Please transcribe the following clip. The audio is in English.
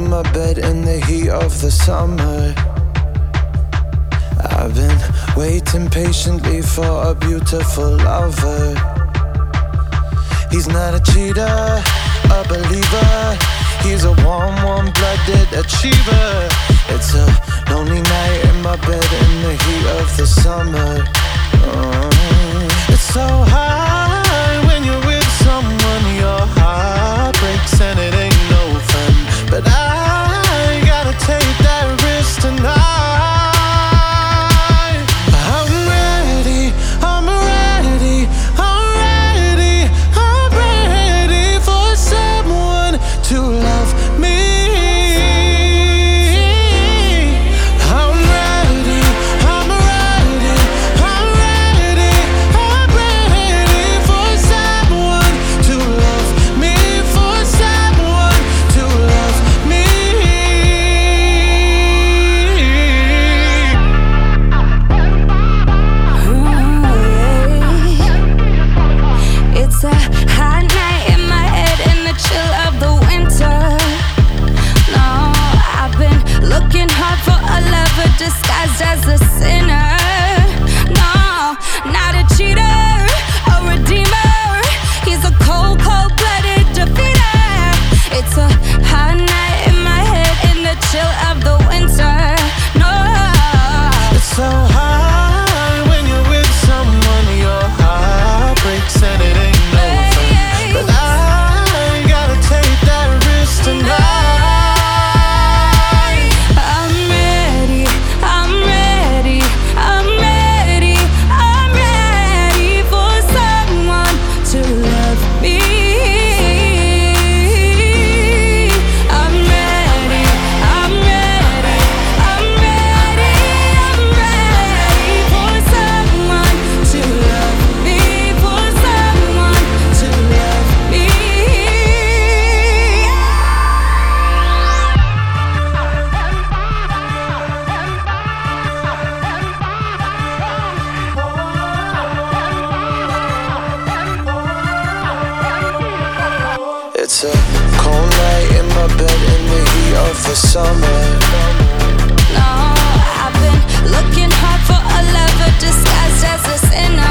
in my bed in the heat of the summer. I've been waiting patiently for a beautiful lover. He's not a cheater, a believer. He's a warm, warm-blooded achiever. It's a lonely night in my bed in the heat of the summer. It's so hard when you're with someone. Your heart breaks and it ain't no fun. But I gotta take that risk tonight. I'm ready, I'm ready, I'm ready, I'm ready for someone to love me. I'm ready, I'm ready, I'm ready, I'm ready for someone to love me, for someone to love me. It's a hot night in my head in the chill of the winter. No, I've been looking hard for a lover disguised as a sinner. No, not a cheater, a redeemer. He's a cold, cold-blooded defeater. It's a hot night in my head in the chill of the winter. No, It's so hard when you're with someone. Your heart breaks and it ain't no fun. But I gotta take that risk tonight. I'm ready, I'm ready, I'm ready, I'm ready for someone to love me. I'm ready, I'm ready, I'm ready, I'm ready for someone to love me, for someone to love me. It's a cold night in my bed in the heat of the summer. No, I've been looking hard for a lover disguised as a sinner.